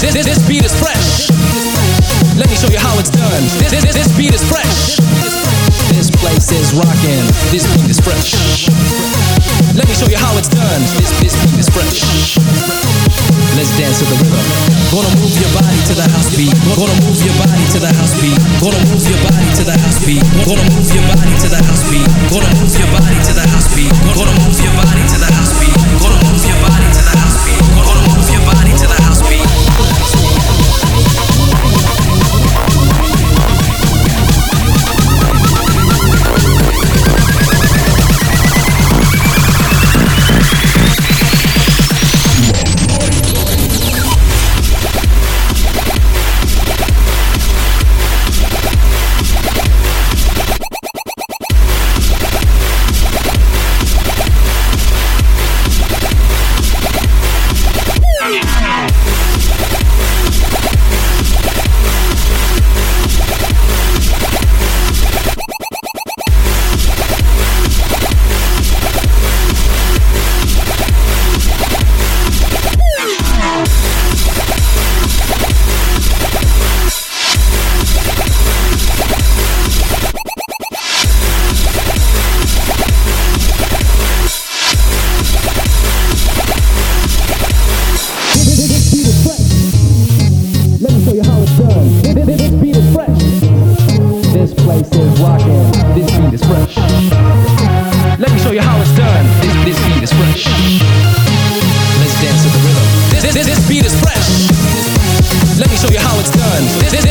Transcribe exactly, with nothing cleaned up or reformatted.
This, this, this beat is fresh. Let me show you how it's done. This, this, this beat is fresh. This place is rockin'. This beat is fresh. Let me show you how it's done. This, this beat is fresh. Let's dance to the rhythm. Gonna move your body to the house beat. Gonna move your body to the house beat. Gonna move your body to the house beat. Gonna move your body to the house beat. Gonna move your body to the house beat. Gonna move your body to the house beat. Gonna move your body to the house beat. Gonna move your body to the house beat. This, this beat is fresh. Let me show you how it's done. This, this